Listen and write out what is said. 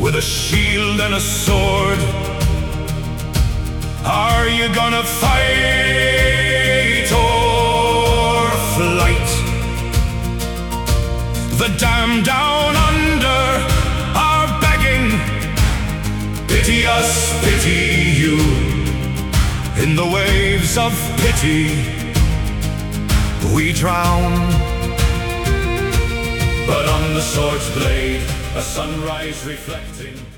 with a shield and a sword. Are you gonna fight or flight? The damned down under are begging, pity us, pity you. In the waves of pity we drown. But on the sword's blade, a sunrise reflecting